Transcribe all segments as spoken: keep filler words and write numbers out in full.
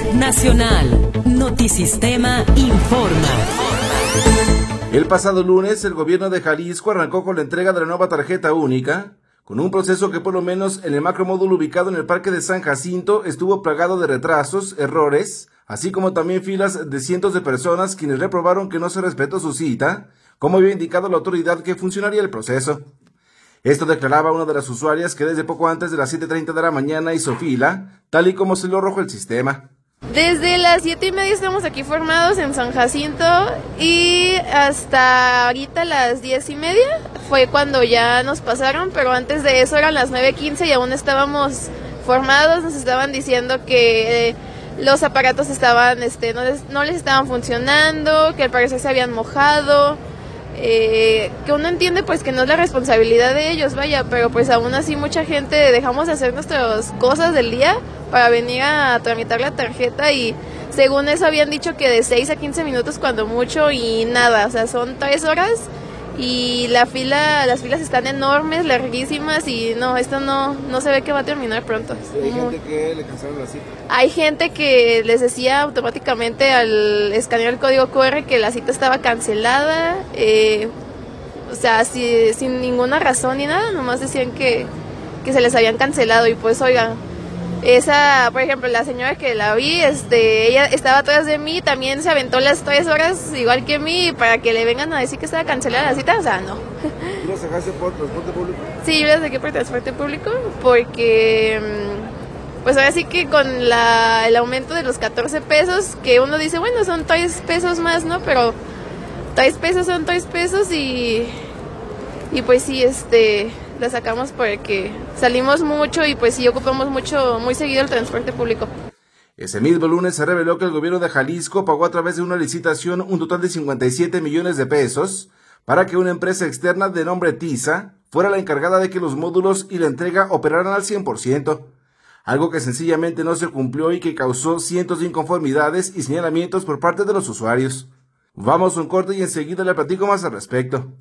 Nacional. Notisistema informa. El pasado lunes, el gobierno de Jalisco arrancó con la entrega de la nueva tarjeta única, con un proceso que por lo menos en el macromódulo ubicado en el Parque de San Jacinto estuvo plagado de retrasos, errores, así como también filas de cientos de personas quienes reprobaron que no se respetó su cita, como había indicado la autoridad que funcionaría el proceso. Esto declaraba una de las usuarias que desde poco antes de las siete treinta de la mañana hizo fila, tal y como se lo arrojó el sistema. Desde las siete y media estamos aquí formados en San Jacinto y hasta ahorita las diez y media fue cuando ya nos pasaron, pero antes de eso eran las nueve quince y aún estábamos formados, nos estaban diciendo que eh, los aparatos estaban, este, no les, no les estaban funcionando, que al parecer se habían mojado, eh, que uno entiende pues que no es la responsabilidad de ellos, vaya, pero pues aún así mucha gente dejamos de hacer nuestras cosas del día para venir a tramitar la tarjeta y según eso habían dicho que de seis a quince minutos cuando mucho y nada, o sea, son tres horas y la fila, las filas están enormes, larguísimas y no, esto no, no se ve que va a terminar pronto. ¿Hay gente que le cancelaron la cita? Hay gente que les decía automáticamente al escanear el código cu erre que la cita estaba cancelada, eh, o sea, si, sin ninguna razón ni nada, nomás decían que, que se les habían cancelado y pues oigan, esa, por ejemplo, la señora que la vi, este, ella estaba atrás de mí, también se aventó las tres horas igual que mí para que le vengan a decir que estaba cancelada la cita, o sea, no. ¿Tú la sacaste por transporte público? Sí, yo la saqué por transporte público porque, pues ahora sí que con la, el aumento de los catorce pesos, que uno dice, bueno, son tres pesos más, ¿no? Pero tres pesos son tres pesos y, y pues sí, este... la sacamos porque salimos mucho y pues sí ocupamos mucho, muy seguido el transporte público. Ese mismo lunes se reveló que el gobierno de Jalisco pagó a través de una licitación un total de cincuenta y siete millones de pesos para que una empresa externa de nombre TISA fuera la encargada de que los módulos y la entrega operaran al cien por ciento, algo que sencillamente no se cumplió y que causó cientos de inconformidades y señalamientos por parte de los usuarios. Vamos a un corte y enseguida le platico más al respecto.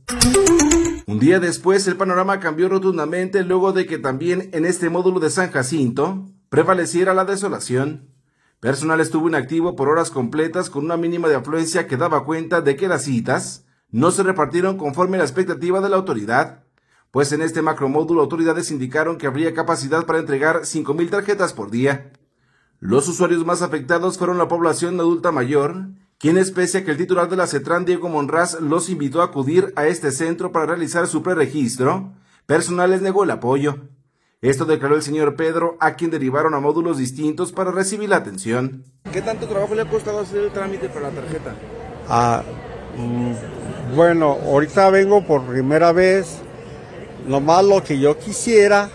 Un día después, el panorama cambió rotundamente luego de que también en este módulo de San Jacinto prevaleciera la desolación. Personal estuvo inactivo por horas completas con una mínima de afluencia que daba cuenta de que las citas no se repartieron conforme a la expectativa de la autoridad, pues en este macromódulo autoridades indicaron que habría capacidad para entregar cinco mil tarjetas por día. Los usuarios más afectados fueron la población adulta mayor, quienes pese a que el titular de la CETRAN, Diego Monraz, los invitó a acudir a este centro para realizar su preregistro, personal les negó el apoyo. Esto declaró el señor Pedro, a quien derivaron a módulos distintos para recibir la atención. ¿Qué tanto trabajo le ha costado hacer el trámite para la tarjeta? Ah, mmm, bueno, ahorita vengo por primera vez, nomás lo que yo quisiera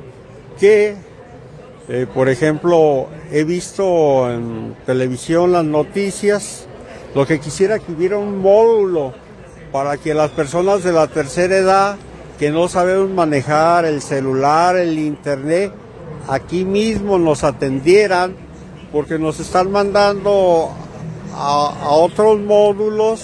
que, eh, por ejemplo, he visto en televisión las noticias. Lo que quisiera que hubiera un módulo para que las personas de la tercera edad que no sabemos manejar el celular, el internet, aquí mismo nos atendieran, porque nos están mandando a, a otros módulos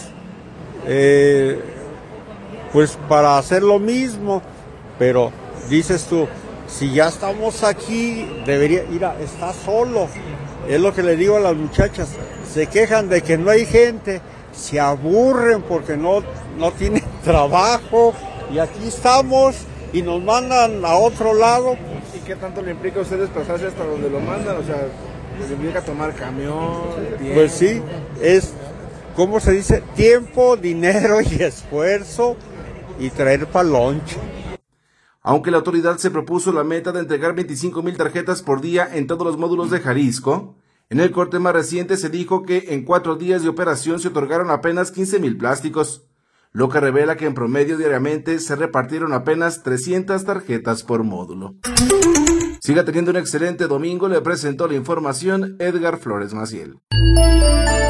eh, pues para hacer lo mismo, pero dices tú, si ya estamos aquí, debería ir a, está solo. Es lo que le digo a las muchachas, se quejan de que no hay gente, se aburren porque no, no tienen trabajo y aquí estamos y nos mandan a otro lado. ¿Y qué tanto le implica a usted desplazarse hasta donde lo mandan? O sea, ¿le implica tomar camión? Tiempo? Pues sí, es, ¿cómo se dice? Tiempo, dinero y esfuerzo y traer pa' lonche. Aunque la autoridad se propuso la meta de entregar veinticinco mil tarjetas por día en todos los módulos de Jalisco, en el corte más reciente se dijo que en cuatro días de operación se otorgaron apenas quince mil plásticos, lo que revela que en promedio diariamente se repartieron apenas trescientas tarjetas por módulo. Siga teniendo un excelente domingo, le presentó la información Edgar Flores Maciel.